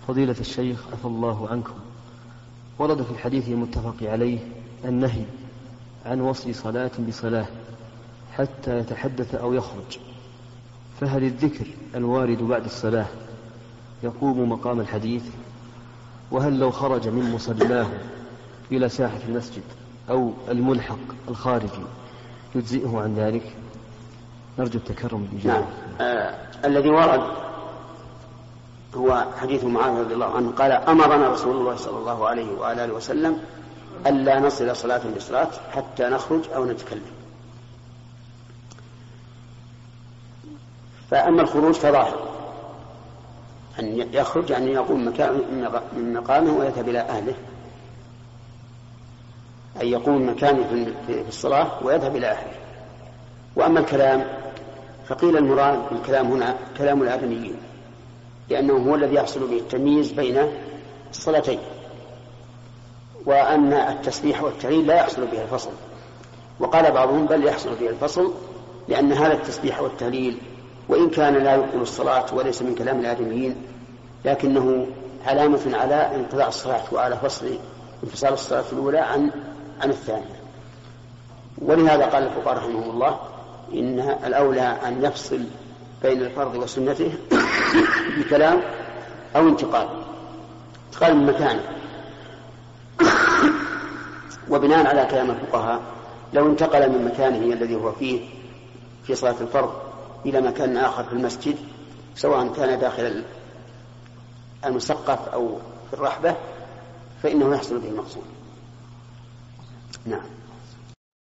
فضيلة الشيخ عفى الله عنكم، ورد في الحديث المتفق عليه النهي عن وصل صلاة بصلاة حتى يتحدث أو يخرج، فهل الذكر الوارد بعد الصلاة يقوم مقام الحديث؟ وهل لو خرج من مصلاه إلى ساحة المسجد أو الملحق الخارجي يجزئه عن ذلك؟ نرجو التكرم بالإجابة. الذي ورد هو حديث معاذ رضي الله عنه قال: أمرنا رسول الله صلى الله عليه وآله وسلم ألا نصل صلاة بصلاة حتى نخرج أو نتكلم. فأما الخروج فظاهر أن يخرج أن يقوم من مقامه ويذهب إلى أهله، أن يقوم مكانه في الصلاة ويذهب إلى أهله. وأما الكلام فقيل المراد بالكلام هنا كلام الآدميين، لأنه هو الذي يحصل به التمييز بين الصلاتين، وأن التسبيح والتهليل لا يحصل به الفصل. وقال بعضهم بل يحصل به الفصل، لأن هذا التسبيح والتهليل وإن كان لا يبطل الصلاة وليس من كلام الآدميين، لكنه علامة على انقضاء الصلاة وعلى انفصال الصلاة الأولى عن الثانية. ولهذا قال الفقهاء رحمهم الله إن الأولى أن يفصل بين الفرض وسنته بكلام أو انتقال من مكانه. وبناء على كلام الفقهاء لو انتقل من مكانه الذي هو فيه في صلاة الفرض إلى مكان آخر في المسجد، سواء كان داخل المسقف أو في الرحبة، فإنه يحصل به المقصود. نعم.